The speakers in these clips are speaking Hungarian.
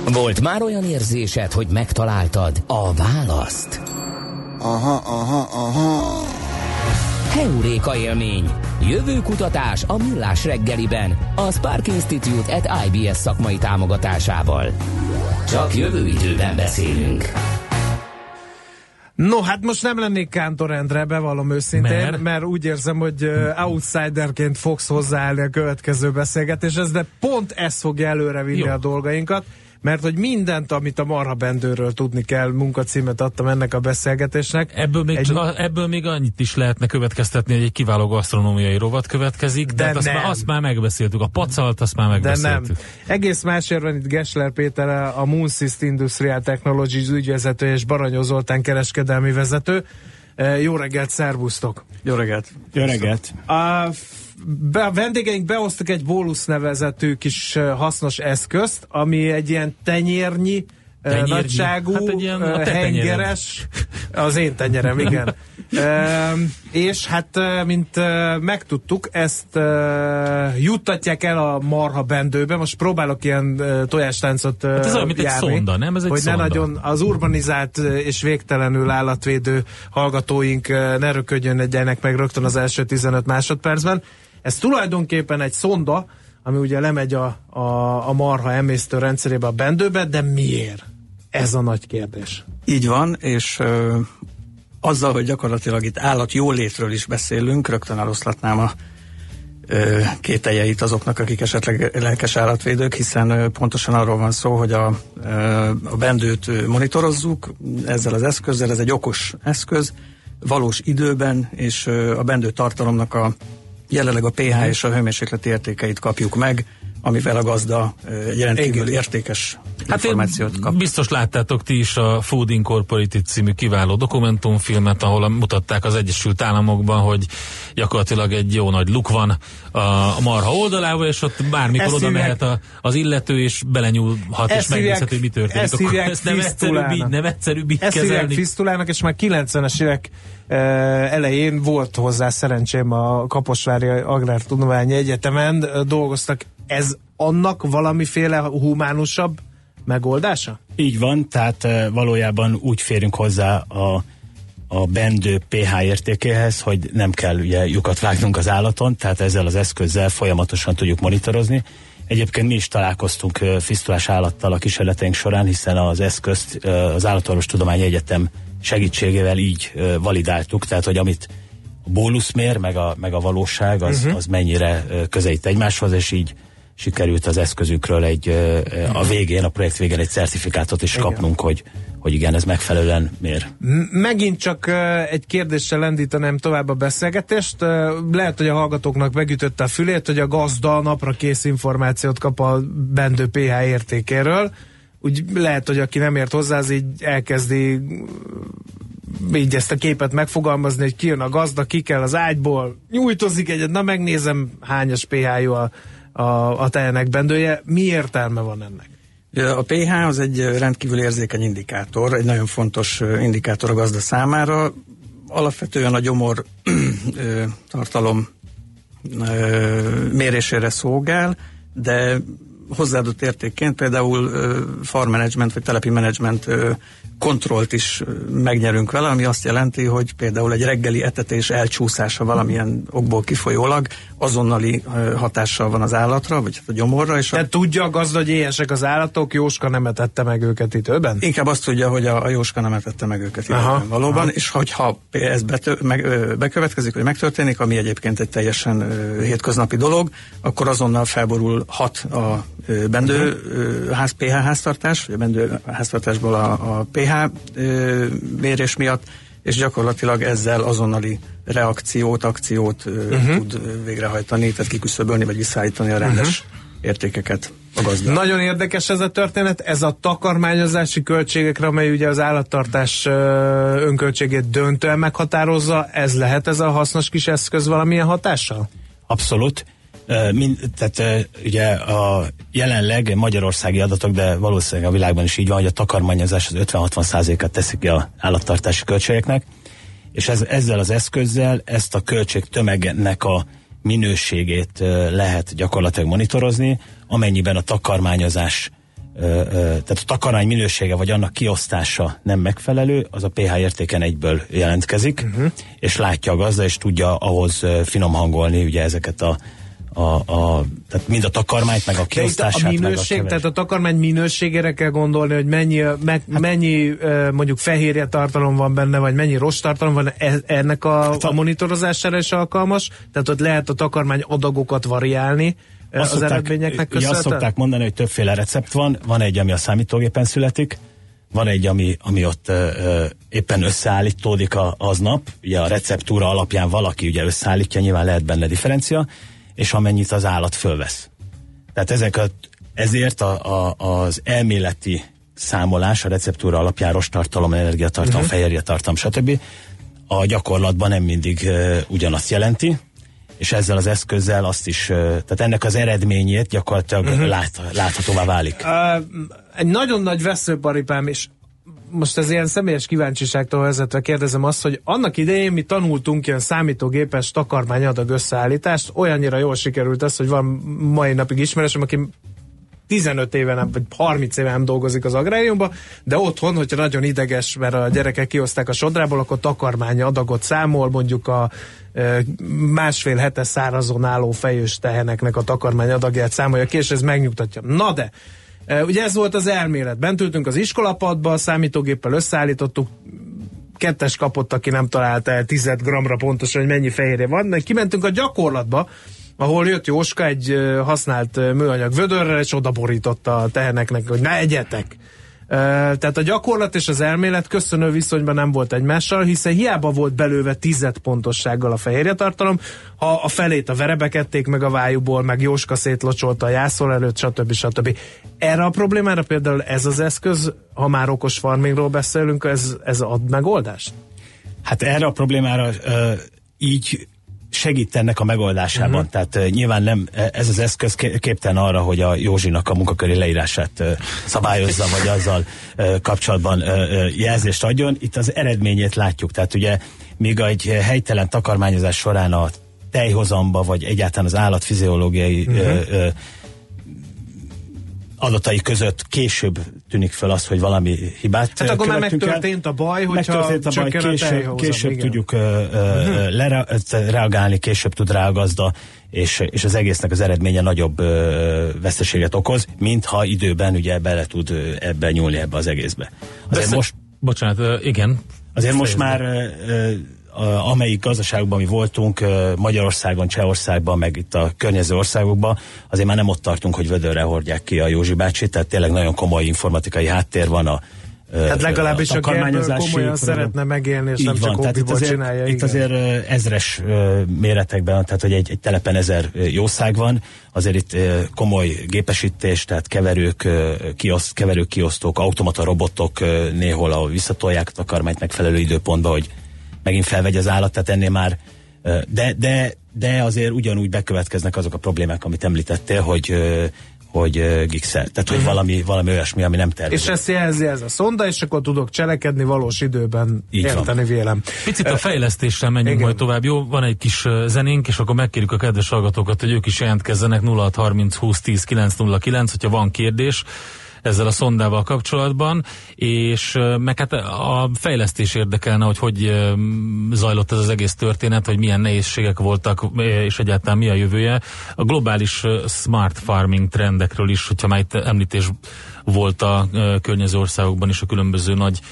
Volt már olyan érzésed, hogy megtaláltad a választ? Aha. Heuréka élmény. Jövőkutatás a Millás reggeliben, a Spark Institute at IBS szakmai támogatásával. Csak jövő időben beszélünk. No, hát most nem lennék Kántor Endre, bevallom őszintén, mert úgy érzem, hogy outsiderként fogsz hozzáállni a következő beszélgetéshez, de pont ez fogja előrevinni a dolgainkat, mert hogy mindent, amit a Marha Bendőről tudni kell, munkacímet adtam ennek a beszélgetésnek. Ebből még annyit is lehetne következtetni, hogy egy kiváló gasztronómiai rovat következik, de azt már megbeszéltük. A pacalt, azt már megbeszéltük. De nem. Egész másért van itt Gessler Péter, a Moonsys Industrial Technologies ügyvezető és Baranyó Zoltán kereskedelmi vezető. Jó reggelt, szervusztok! Jó reggelt! Jó reggelt! A vendégeink beosztak egy bólusz nevezetű kis hasznos eszközt, ami egy ilyen tenyérnyi nagyságú, hát egy ilyen hengeres, az én tenyerem, igen. És hát, mint megtudtuk, ezt juttatják el a Marha Bendőbe. Most próbálok ilyen tojástáncot hát ez olyan, mint egy szonda, nem? Ez egy hogy szonda. ne nagyon az urbanizált és végtelenül állatvédő hallgatóink ne röködjenek meg rögtön az első 15 másodpercben. Ez tulajdonképpen egy szonda, ami ugye lemegy a marha emésztő rendszerébe, a bendőbe, de miért? Ez a nagy kérdés. Így van, és azzal, hogy gyakorlatilag itt állat jólétről is beszélünk, rögtön eloszlatnám a kételjeit azoknak, akik esetleg lelkes állatvédők, hiszen pontosan arról van szó, hogy a bendőt monitorozzuk ezzel az eszközzel, ez egy okos eszköz, valós időben, és a bendő tartalomnak jelenleg a pH és a hőmérsékleti értékeit kapjuk meg, amivel a gazda egy rendkívül értékes információt kap. Biztos láttátok ti is a Food Incorporated című kiváló dokumentumfilmet, ahol mutatták az Egyesült Államokban, hogy gyakorlatilag egy jó nagy luk van a marha oldalával, és ott bármikor oda mehet az illető, és belenyúlhat, és megnézhet, hogy mi történik. Ezt hívják fisztulának. Nem egyszerűbb így kezelni. Ezt hívják fisztulának, és már 90-es évek elején volt hozzá szerencsém a Kaposvári Agrártudományi Egyetemen dolgoztak. Ez annak valamiféle humánusabb megoldása? Így van, tehát valójában úgy férünk hozzá a bendő pH értékéhez, hogy nem kell ugye lyukat vágnunk az állaton, tehát ezzel az eszközzel folyamatosan tudjuk monitorozni. Egyébként mi is találkoztunk fisztulás állattal a kísérleteink során, hiszen az eszközt az Állatorvostudományi Egyetem segítségével így validáltuk, tehát hogy amit a bólusz mér, meg a valóság, az mennyire közelít egymáshoz, és így sikerült az eszközükről a projekt végén egy certifikátot is kapnunk, hogy igen, ez megfelelően mér. Megint csak egy kérdéssel lendíteném tovább a beszélgetést. Lehet, hogy a hallgatóknak megütötte a fülét, hogy a gazda napra kész információt kap a bendő pH értékéről. Úgy lehet, hogy aki nem ért hozzá, az így elkezdi így ezt a képet megfogalmazni, hogy kijön a gazda, ki kell az ágyból, nyújtozik egyet, na megnézem hányas pH-jú a tejenek bendője. Mi értelme van ennek? A pH az egy rendkívül érzékeny indikátor, egy nagyon fontos indikátor a gazda számára. Alapvetően a gyomor tartalom mérésére szolgál, de hozzáadott értékként például farm management vagy telepi management kontrollt is megnyerünk vele, ami azt jelenti, hogy például egy reggeli etetés elcsúszása valamilyen okból kifolyólag azonnali hatással van az állatra, vagy a gyomorra. És de tudja a gazda, hogy éhesek az állatok, Jóska nem etette meg őket időben? Inkább azt tudja, hogy a Jóska nem etette meg őket időben valóban, és hogyha ez bekövetkezik, vagy megtörténik, ami egyébként egy teljesen hétköznapi dolog, akkor azonnal felborulhat a bendő pH háztartás, vagy a bendő háztartásból a pH mérés miatt, és gyakorlatilag ezzel azonnali akciót tud végrehajtani, tehát kiküszöbölni, vagy visszaállítani a rendes értékeket a gazda. Nagyon érdekes ez a történet, ez a takarmányozási költségekre, amely ugye az állattartás önköltségét döntően meghatározza, ez lehet ez a hasznos kis eszköz valamilyen hatással? Abszolút. Tehát ugye a jelenleg magyarországi adatok, de valószínűleg a világban is így van, hogy a takarmányozás az 50-60%-át teszik ki az állattartási költségeknek, és ezzel az eszközzel ezt a költségtömegnek a minőségét lehet gyakorlatilag monitorozni, amennyiben a takarmányozás tehát a takarmány minősége vagy annak kiosztása nem megfelelő, az a pH értéken egyből jelentkezik, és látja a gazda, és tudja ahhoz finom hangolni ugye ezeket tehát mind a takarmányt, meg a kiosztását, a minőség, tehát a takarmány minőségére kell gondolni, hogy mennyi mondjuk fehérje tartalom van benne, vagy mennyi rosttartalom van, ennek a monitorozására is alkalmas, tehát ott lehet a takarmány adagokat variálni az eredményeknek köszönhetően. Azt szokták mondani, hogy többféle recept van egy, ami a számítógépen születik, van egy, ami ott éppen összeállítódik aznap, ugye a receptúra alapján valaki ugye összeállítja, nyilván lehet benne differencia, és amennyit az állat fölvesz. Tehát ezért az elméleti számolás, a receptúra alapján rosttartalom, energiatartalom, fehérjetartalom, stb. A gyakorlatban nem mindig ugyanazt jelenti, és ezzel az eszközzel azt is, tehát ennek az eredményét gyakorlatilag láthatóvá válik. Egy nagyon nagy veszőparipám, és most ez ilyen személyes kíváncsiságtól vezetve kérdezem azt, hogy annak idején mi tanultunk ilyen számítógépes takarmányadag összeállítást, olyannyira jól sikerült ez, hogy van mai napig ismerősöm, aki 15 éve nem, vagy 30 éve nem dolgozik az agráriumban, de otthon, hogyha nagyon ideges, mert a gyerekek kihozták a sodrából, akkor takarmány adagot számol, mondjuk a másfél hete szárazon álló fejős teheneknek a takarmány adagját számolja ki, és ez megnyugtatja. Na de, ugye ez volt az elmélet. Bent ültünk az iskolapadba, a számítógéppel összeállítottuk, 2-es kapott, aki nem találta el 10 g-ra pontosan, hogy mennyi fehérje van, de kimentünk a gyakorlatba, ahol jött Jóska egy használt műanyag vödörrel, és oda borította a teheneknek, hogy ne egyetek. Tehát a gyakorlat és az elmélet köszönő viszonyban nem volt egymással, hiszen hiába volt belőve 10 pontossággal a fehérjetartalom, ha a felét a verebek ették meg a vájúból, meg Jóska szétlocsolta a jászol előtt, stb. Erre a problémára például ez az eszköz, ha már okos farmingról beszélünk, ez ad megoldást? Hát erre a problémára így segít ennek a megoldásában. Tehát nyilván nem, ez az eszköz képtelen arra, hogy a Józsinak a munkaköri leírását szabályozza, vagy azzal kapcsolatban jelzést adjon. Itt az eredményét látjuk. Tehát ugye még egy helytelen takarmányozás során a tejhozamba, vagy egyáltalán az állatfiziológiai adatai között később tűnik fel az, hogy valami hibát hát akkor már megtörtént a baj, hogyha később tudjuk reagálni, később tud rá a gazda, és az egésznek az eredménye nagyobb veszteséget okoz, mintha időben ugye bele tud ebbe nyúlni ebbe az egészbe. Bocsánat, igen. Azért most már amelyik gazdaságban mi voltunk, Magyarországon, Csehországban, meg itt a környező országokban, azért már nem ott tartunk, hogy vödörre hordják ki a Józsi bácsit, tehát tényleg nagyon komoly informatikai háttér van hát legalábbis a Gerből komolyan szeretne megélni, és nem csak hobbiból csinálja. Itt azért ezres méretekben, tehát hogy egy telepen 1000 jószág van, azért itt komoly gépesítés, tehát keverők, kiosztók, automata robotok néhol, ahol visszatolják a takarmányt megfelelő időpontba, hogy megint felvegy az állat, tehát ennél már, de azért ugyanúgy bekövetkeznek azok a problémák, amit említettél, hogy gigszel, tehát hogy valami olyasmi, ami nem tervezett. És ezt jelzi ez a szonda, és akkor tudok cselekedni valós időben, érteni vélem. Picit a fejlesztéssel menjünk majd tovább, jó? Van egy kis zenénk, és akkor megkérjük a kedves hallgatókat, hogy ők is jelentkezzenek 0630 20 10 909, hogyha van kérdés ezzel a szondával kapcsolatban, és meg hát a fejlesztés érdekelne, hogy zajlott ez az egész történet, hogy milyen nehézségek voltak, és egyáltalán mi a jövője. A globális smart farming trendekről is, hogyha már itt említés volt a környező országokban is a különböző nagy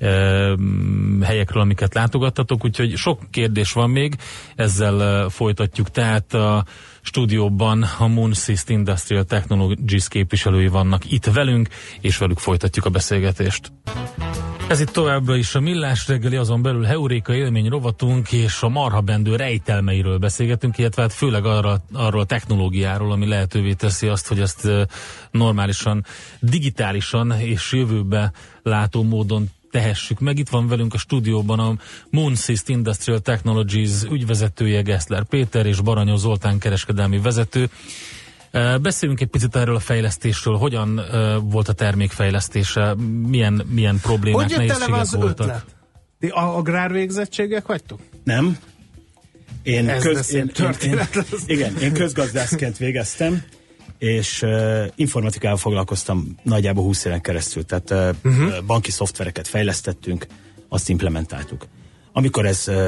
helyekről, amiket látogattatok, úgyhogy sok kérdés van még, ezzel folytatjuk. Tehát a stúdióban a Moonsys Industrial Technologies képviselői vannak itt velünk, és velük folytatjuk a beszélgetést. Ez itt továbbra is a Millás reggeli, azon belül Heuréka élmény rovatunk, és a marhabendő rejtelmeiről beszélgetünk, illetve hát főleg arról a technológiáról, ami lehetővé teszi azt, hogy ezt normálisan, digitálisan és jövőbe látó módon tehessük meg. Itt van velünk a stúdióban a Moonsys Industrial Technologies ügyvezetője Gessler Péter és Baranyó Zoltán kereskedelmi vezető. Beszéljünk egy picit erről a fejlesztésről, hogyan volt a termékfejlesztése, milyen problémák, nehézségek voltak. Ötlet? Ti agrárvégzettségek vagytok? Nem. Én közgazdászként végeztem, és informatikával foglalkoztam nagyjából 20 éven keresztül, tehát banki szoftvereket fejlesztettünk, azt implementáltuk. Amikor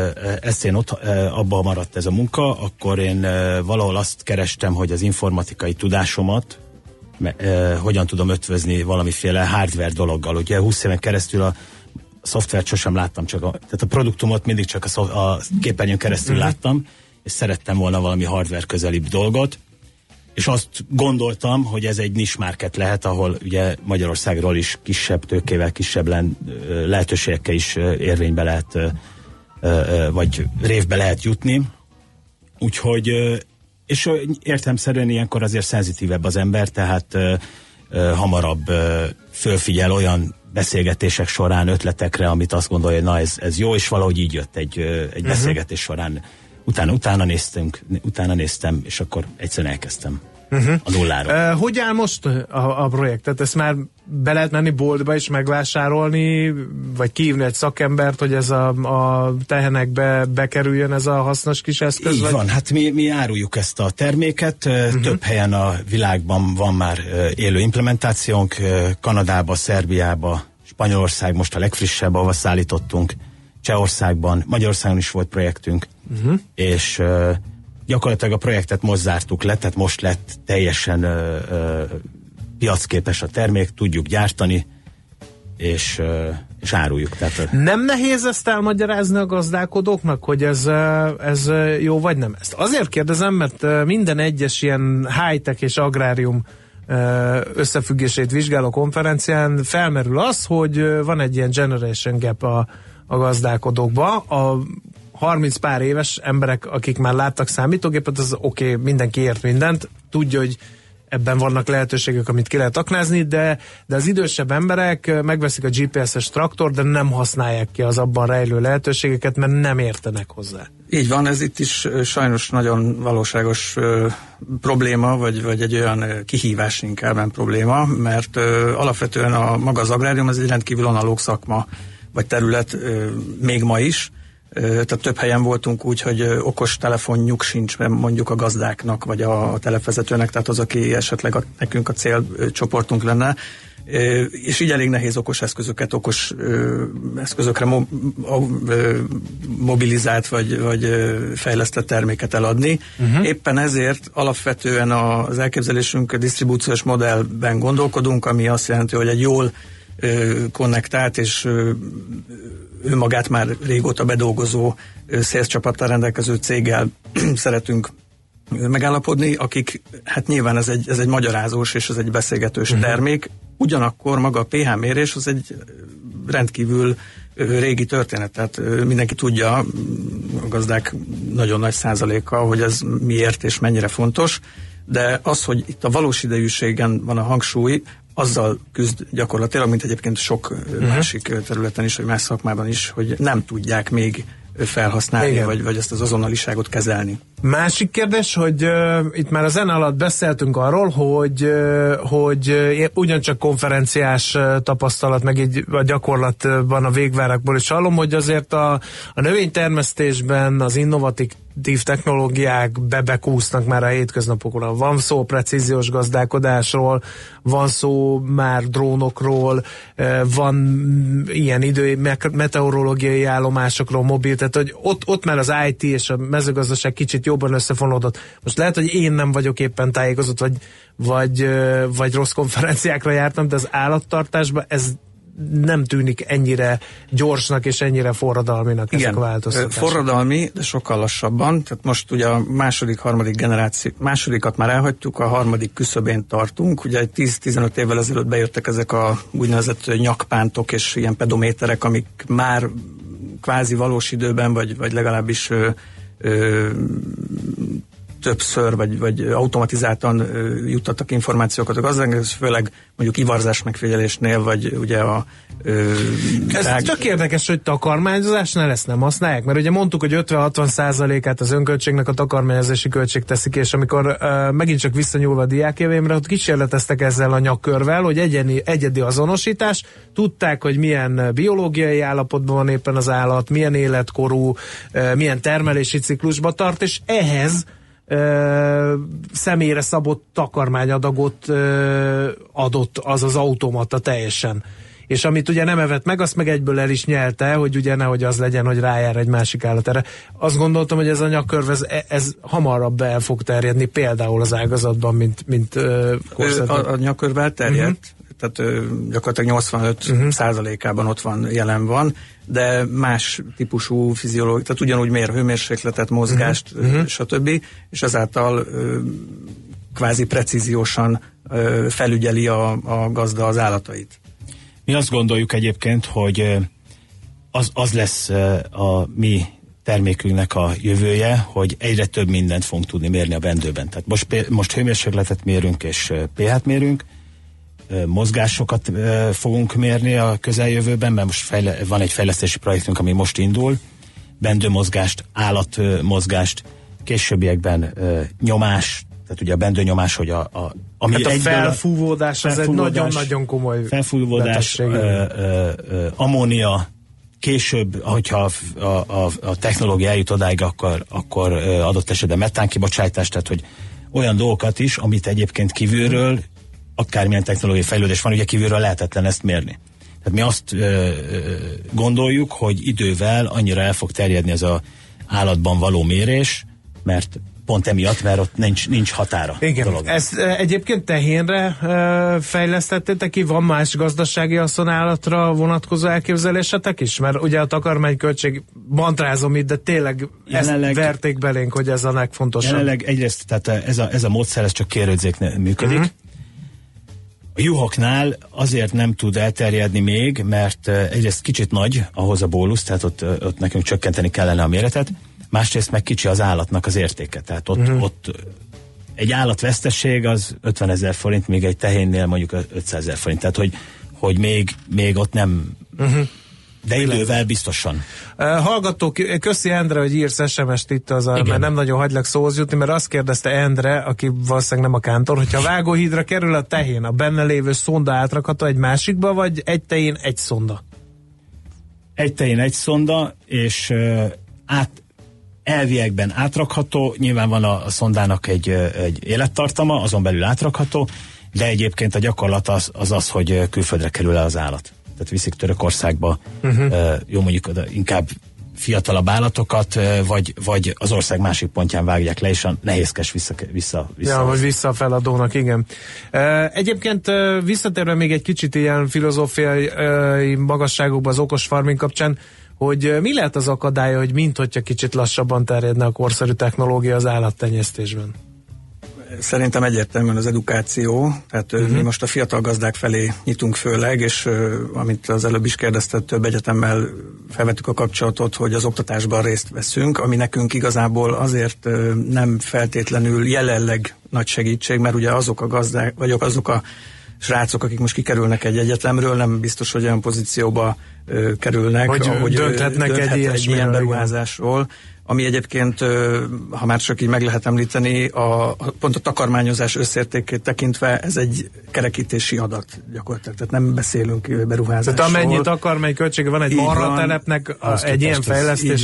abba maradt ez a munka, akkor én valahol azt kerestem, hogy az informatikai tudásomat hogyan tudom ötvözni valamiféle hardware dologgal. Ugye 20 éven keresztül a szoftvert sosem láttam, tehát a produktumot mindig csak a képernyőn keresztül láttam, és szerettem volna valami hardware közelibb dolgot, és azt gondoltam, hogy ez egy niche market lehet, ahol ugye Magyarországról is kisebb tőkével, kisebb lehetőségekkel is érvénybe lehet, vagy révbe lehet jutni. Úgyhogy, és értelemszerűen ilyenkor azért szenzitívebb az ember, tehát hamarabb fölfigyel olyan beszélgetések során ötletekre, amit azt gondolja, hogy na ez jó, és valahogy így jött egy beszélgetés során. Utána néztem, és akkor egyszerűen elkezdtem a nulláról. Hogy áll most a projekt? Tehát ezt már be lehet menni boltba is megvásárolni, vagy kihívni egy szakembert, hogy ez a tehenekbe bekerüljön ez a hasznos kis eszköz? Így van, hát mi áruljuk ezt a terméket, több helyen a világban van már élő implementációnk, Kanadába, Szerbiába, Spanyolország most a legfrissebb, ahol szállítottunk, Csehországban, Magyarországon is volt projektünk, és gyakorlatilag a projektet most zártuk le, tehát most lett teljesen piacképes a termék, tudjuk gyártani, és áruljuk. Tehát, nem nehéz ezt elmagyarázni a gazdálkodóknak, hogy ez jó vagy nem? Ezt azért kérdezem, mert minden egyes ilyen high-tech és agrárium összefüggését vizsgáló konferencián felmerül az, hogy van egy ilyen generation gap a gazdálkodókba. A 30 pár éves emberek, akik már láttak számítógépet, az oké, mindenki ért mindent, tudja, hogy ebben vannak lehetőségek, amit ki lehet aknázni, de az idősebb emberek megveszik a GPS-es traktor, de nem használják ki az abban rejlő lehetőségeket, mert nem értenek hozzá. Így van, ez itt is sajnos nagyon valóságos probléma, vagy egy olyan kihívás inkább, nem probléma, mert alapvetően maga az agrárium ez egy rendkívül analóg szakma, vagy terület még ma is. Tehát több helyen voltunk úgy, hogy okos telefonjuk sincs mondjuk a gazdáknak, vagy a telepvezetőnek, tehát az, aki esetleg nekünk a célcsoportunk lenne, és így elég nehéz okos eszközökre mobilizált, vagy fejlesztett terméket eladni. Éppen ezért alapvetően az elképzelésünk a disztribúciós modellben gondolkodunk, ami azt jelenti, hogy egy jól konnektált és önmagát már régóta bedolgozó szélscsapattal rendelkező céggel szeretünk megállapodni, akik, hát nyilván ez egy magyarázós és ez egy beszélgetős termék, ugyanakkor maga a pH mérés az egy rendkívül régi történet, tehát mindenki tudja, a gazdák nagyon nagy százaléka, hogy ez miért és mennyire fontos, de az, hogy itt a valós idejűségen van a hangsúly, azzal küzd gyakorlatilag, mint egyébként sok másik területen is, vagy más szakmában is, hogy nem tudják még felhasználni, vagy ezt az azonnaliságot kezelni. Másik kérdés, hogy itt már a zene alatt beszéltünk arról, hogy ugyancsak konferenciás tapasztalat, meg így a gyakorlatban a végvárakból is hallom, hogy azért a növénytermesztésben az innovatív technológiák bekúsznak már a hétköznapokra. Van szó precíziós gazdálkodásról, van szó már drónokról, van ilyen meteorológiai állomásokról, mobil, tehát hogy ott már az IT és a mezőgazdaság kicsit jobban összefonódott. Most lehet, hogy én nem vagyok éppen tájékozott, vagy rossz konferenciákra jártam, de az állattartásban ez nem tűnik ennyire gyorsnak és ennyire forradalminak. Igen, ezek a változtatások. Forradalmi, de sokkal lassabban. Tehát most ugye a harmadik generáció, másodikat már elhagytuk, a harmadik küszöbén tartunk. Ugye 10-15 évvel ezelőtt bejöttek ezek a úgynevezett nyakpántok és ilyen pedométerek, amik már kvázi valós időben, vagy legalábbis többször, vagy automatizáltan juttattak információkat a gazdáknak, főleg mondjuk ivarzás megfigyelésnél, vagy ugye ez csak érdekes, hogy takarmányozásnál ezt nem használják, mert ugye mondtuk, hogy 50-60%-át az önköltségnek a takarmányozási költség teszik, és amikor megint csak visszanyúlva a diákévémre, ott kísérleteztek ezzel a nyakkörvel, hogy egyedi azonosítás, tudták, hogy milyen biológiai állapotban van éppen az állat, milyen életkorú, milyen termelési ciklusba tart, és ehhez személyre szabott takarmányadagot adott az az automata teljesen. És amit ugye nem evett meg, azt meg egyből el is nyelte, hogy ugye nehogy az legyen, hogy rájár egy másik állat erre. Azt gondoltam, hogy ez a nyakörv, ez hamarabb el fog terjedni, például az ágazatban, mint a nyakörv elterjedt, tehát gyakorlatilag 85%-ában ott van, jelen van, de más típusú fiziológia, tehát ugyanúgy mér hőmérsékletet, mozgást, stb. És ezáltal kvázi precíziósan felügyeli a gazda az állatait. Mi azt gondoljuk egyébként, hogy az lesz a mi termékünknek a jövője, hogy egyre több mindent fogunk tudni mérni a bendőben. Tehát most hőmérsékletet mérünk és pH-t mérünk, mozgásokat fogunk mérni a közeljövőben, mert most van egy fejlesztési projektünk, ami most indul, bendőmozgást, állatmozgást, későbbiekben nyomás, tehát ugye a bendőnyomás, hogy ami hát a felfúvódás, az egy nagyon-nagyon komoly felfúvódás, ammónia, később, hogyha a technológia eljut odáig, akkor adott esetben metánkibocsátás, tehát hogy olyan dolgokat is, amit egyébként kívülről, akármilyen technológiai fejlődés van, ugye kívülről lehetetlen ezt mérni. Tehát mi azt gondoljuk, hogy idővel annyira el fog terjedni ez az állatban való mérés, mert pont emiatt, mert ott nincs határa. Igen, ezt egyébként tehénre fejlesztettétek ki? Van más gazdasági haszonálatra vonatkozó elképzelésetek is? Mert ugye a takarmányköltség, mantrázom itt, de tényleg jelenleg, ezt verték belénk, hogy ez a legfontosabb. Jelenleg egyrészt, tehát ez a módszer, ez csak kérődzéknél működik. A juhoknál azért nem tud elterjedni még, mert egyrészt kicsit nagy ahhoz a bólusz, tehát ott nekünk csökkenteni kellene a méretet, másrészt meg kicsi az állatnak az értéke. Tehát ott egy állatvesztesség az 50 000 forint, még egy tehénnél mondjuk 500 000 forint. Tehát, hogy még ott nem... De idővel biztosan. Hallgatók, köszi Endre, hogy írsz SMS-t itt, mert nem nagyon hagylak szóhoz jutni, mert azt kérdezte Endre, aki valószínűleg nem a kántor, hogyha a vágóhídra kerül a tehén, a benne lévő szonda átrakható egy másikba, vagy egy tehén egy szonda? Egy tehén egy szonda, és elviekben átrakható, nyilván van a szondának egy élettartama, azon belül átrakható, de egyébként a gyakorlat az, hogy külföldre kerül el az állat. Tehát viszik Törökországba, jó mondjuk inkább fiatalabb állatokat, vagy az ország másik pontján vágják le, és a nehézkes vissza. Ja, vagy vissza a feladónak, igen. Egyébként visszatérve még egy kicsit ilyen filozófiai magasságokba az okos farming kapcsán, hogy mi lehet az akadálya, hogy minthogyha kicsit lassabban terjedne a korszerű technológia az állattenyésztésben? Szerintem egyértelműen az edukáció, tehát mi most a fiatal gazdák felé nyitunk főleg, és amit az előbb is kérdezte, több egyetemmel felvettük a kapcsolatot, hogy az oktatásban részt veszünk, ami nekünk igazából azért nem feltétlenül jelenleg nagy segítség, mert ugye azok a gazdák, vagy azok a srácok, akik most kikerülnek egy egyetemről, nem biztos, hogy olyan pozícióba kerülnek, hogy dönthetnek egy ilyen beruházásról, ami egyébként, ha már csak így meg lehet említeni, pont a takarmányozás összértékét tekintve ez egy kerekítési adat gyakorlatilag, tehát nem beszélünk beruházásról. Tehát amennyi takarmányköltsége van egy marhatelepnek, egy ilyen fejlesztés,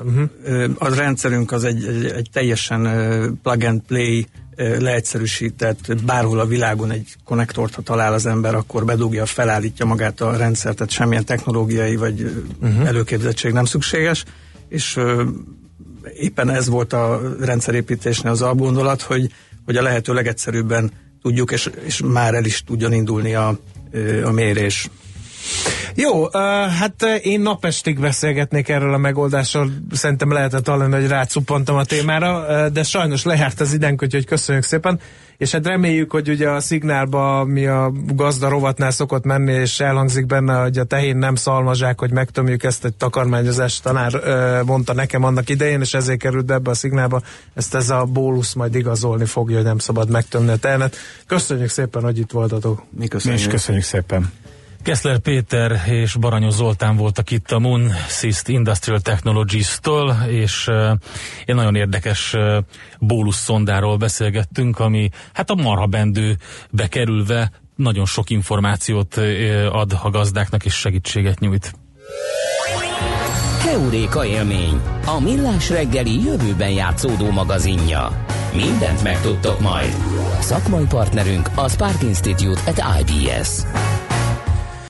a rendszerünk az egy teljesen plug and play, leegyszerűsített, bárhol a világon egy konnektort, ha talál az ember, akkor bedugja, felállítja magát a rendszert, tehát semmilyen technológiai vagy előképzettség nem szükséges, és éppen ez volt a rendszerépítésnél az alapgondolat, hogy a lehető legegyszerűbben tudjuk, és már el is tudjon indulni a mérés. Jó, hát én napestig beszélgetnék erről a megoldásról, szerintem lehetett hallani, hogy rácuppantam a témára, de sajnos lejárt az időnk, úgyhogy köszönjük szépen, és hát reméljük, hogy ugye a szignálba, mi a gazda rovatnál szokott menni, és elhangzik benne, hogy a tehén nem szalmazsák, hogy megtömjük ezt, egy takarmányozás tanár mondta nekem annak idején, és ezért került be ebbe a szignálba, ez a bólusz majd igazolni fogja, hogy nem szabad megtömni a tehenet. Köszönjük szépen, hogy itt voltatok. Mi is köszönjük szépen. Keszler Péter és Baranyos Zoltán voltak itt a Moon Syst Industrial Technologies-től, és egy nagyon érdekes bólusz szondáról beszélgettünk, ami hát a marhabendőbe kerülve nagyon sok információt ad a gazdáknak és segítséget nyújt. Heuréka élmény, a millás reggeli jövőben játszódó magazinja. Mindent megtudtok majd. Szakmai partnerünk a Spark Institute at IBS.